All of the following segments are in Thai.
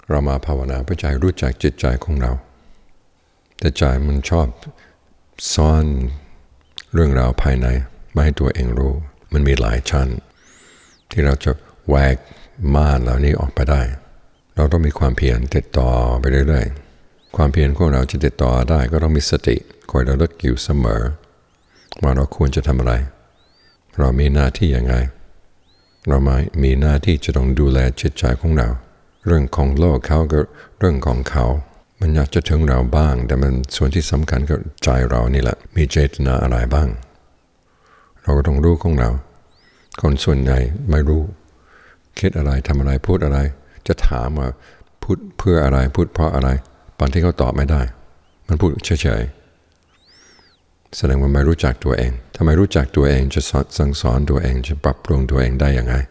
เรามาภาวนาเพื่อใจรู้จักจิตใจของเราแต่ใจมันชอบซ่อนเรื่องราวภายในไม่ให้ตัวเองรู้มันมีหลายชั้นที่เราจะแหวกม่านเหล่านี้ออกไปได้เราต้องมีความเพียรติดต่อไปเรื่อยๆความเพียรของเราจะติดต่อได้ก็ต้องมีสติคอยระลึกอยู่เสมอว่าเราควรจะทำอะไรเรามีหน้าที่ยังไงเรามีหน้าที่จะต้องดูแลจิตใจของเราเรื่องของโลกเขาก็เรื่องของเขามันอยากจะถึงเราบ้างแต่มันส่วนที่สำคัญก็ใจเรานี่แหละมีเจตนาอะไรบ้างเราก็ต้องรู้ของเราคนส่วนใหญ่ไม่รู้คิดอะไรทำอะไรพูดอะไรจะถามว่าพูดเพื่ออะไรพูดเพราะอะไรบางทีเขาตอบไม่ได้มันพูดเฉยๆแสดงว่าไม่รู้จักตัวเองถ้าไม่รู้จักตัวเองจะสั่งสอนตัวเองจะปรับปรุงตัวเองได้ยังไง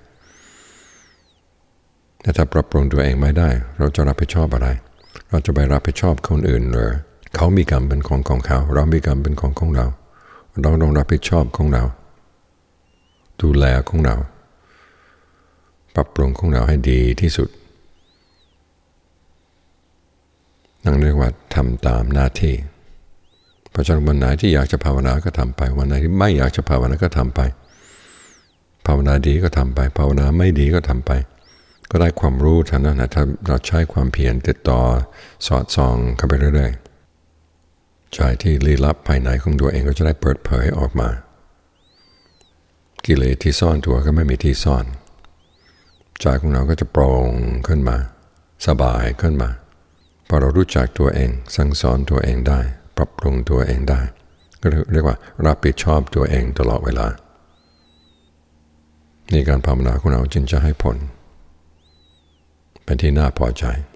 แต่ถ้าปรับปรุงตัวเองไม่ได้เราจะรับผิดชอบอะไรเราจะไปรับผิดชอบคนอื่นหรือเขามีกรรมเป็นของเขาเรามีกรรมเป็นของเราเราต้องรับผิดชอบของเราดูแลของเราปรับปรุงของเราให้ดีที่สุดนั่นเรียกว่าทำตามหน้าที่เพราะฉะนั้นวันไหนที่อยากจะภาวนาก็ทำไปวันไหนที่ไม่อยากจะภาวนาก็ทำไปภาวนาดีก็ทำไปภาวนาไม่ดีก็ทำไปก็ได้ความรู้เท่านั้นนะถ้าเราใช้ความเพียรติดต่อสอดส่องเข้าไปเรื่อยๆใจที่ลี้ลับภายในของตัวเองก็จะได้เปิดเผยออกมากิเลสที่ซ่อนตัวก็ไม่มีที่ซ่อนใจของเราก็จะโปร่งขึ้นมาสบายขึ้นมาพอเรารู้จักตัวเองสั่งสอนตัวเองได้ปรับปรุงตัวเองได้ก็เรียกว่ารับผิดชอบตัวเองตลอดเวลาในการภาวนาของเราจึงจะให้ผลเป็นที่น่าพอใจ